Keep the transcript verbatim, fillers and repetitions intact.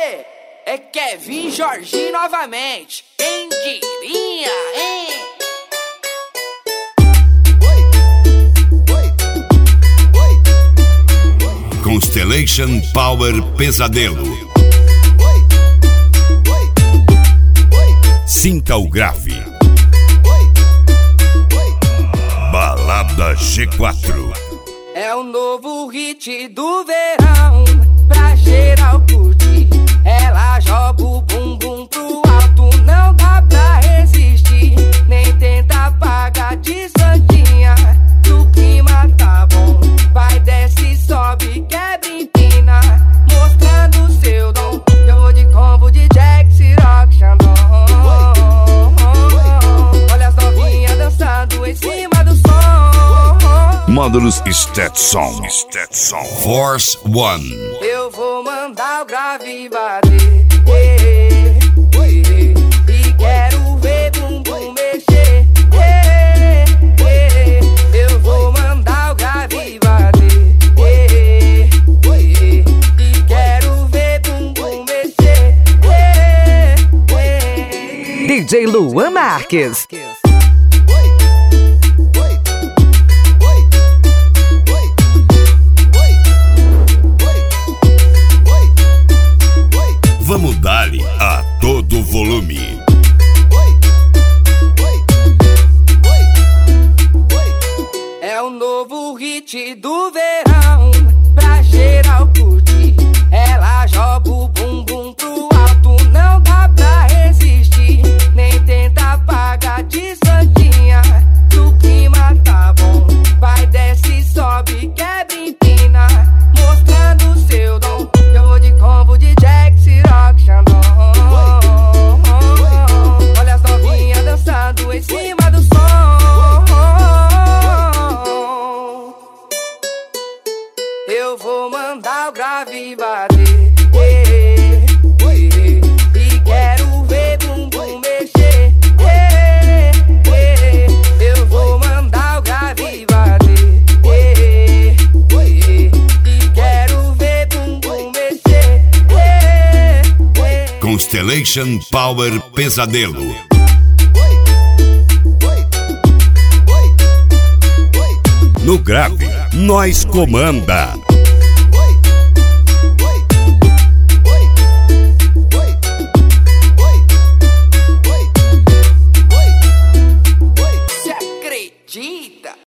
Aê, é Kevin Jorginho novamente. Quem diria, hein? Constellation Power Pesadelo. Sinta o grave. Balada G quatro. É o novo hit do verão, pra geral curtir. Ela joga o bumbum pro alto, não dá pra resistir. Nem tenta apagar de santinha, o clima tá bom. Vai, desce, sobe, quebra, empina, mostrando o seu dom. Eu vou de combo de Jack, Ciroc, Xandão. Olha as novinhas dançando em cima do som. Módulos Stetson. Stetson. Force One. Eu vou mandar o grave bater, eh, eh, e quero ver bumbum mexer, eh, eh, eu vou mandar o grave bater, eh, eh, e quero ver bumbum mexer, eh, eh. D J Luan Marques. Vamos dar-lhe a todo volume. É o novo hit do verão, pra geral curtir. Ela joga o bumbum pro alto, não dá pra resistir. Nem tenta apagar de santinha, o clima tá bom. Vai, desce, sobe, quebra, empina, mostrando o seu dom. Eu vou de combo de Jack, Ciroc, Xandão. Olha as novinhas dançando em cima do som. Eu vou mandar o grave bater, eh, eh, e quero ver bumbum mexer, eh, eh, eu vou mandar o grave bater, eh, eh, e quero ver bumbum mexer, eh, eh. Constellation Power Pesadelo. No grave, nós comanda.